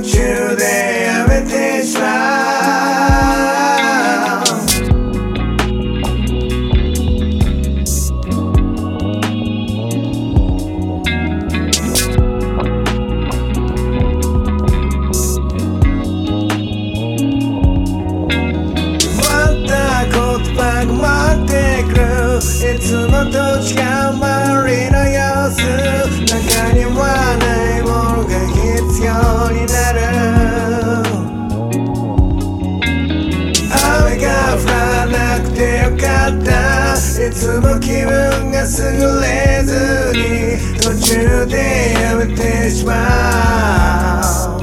途中でやめてしまう。いつもと違う周りの様子、中にはないものが必要になる。雨が降らなくてよかった。いつも気分が優れずに途中でやめてしまう。